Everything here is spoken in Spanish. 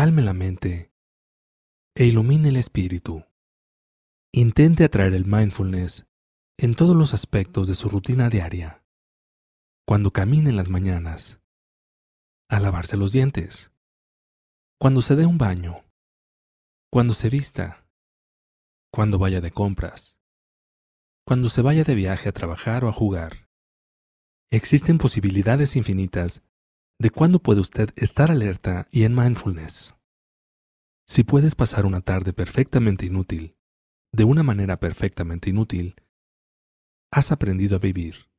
calme la mente e ilumine el espíritu. Intente atraer el mindfulness en todos los aspectos de su rutina diaria. Cuando camine en las mañanas, al lavarse los dientes, cuando se dé un baño, cuando se vista, cuando vaya de compras, cuando se vaya de viaje a trabajar o a jugar. Existen posibilidades infinitas de cuándo puede usted estar alerta y en mindfulness. Si puedes pasar una tarde perfectamente inútil, de una manera perfectamente inútil, has aprendido a vivir.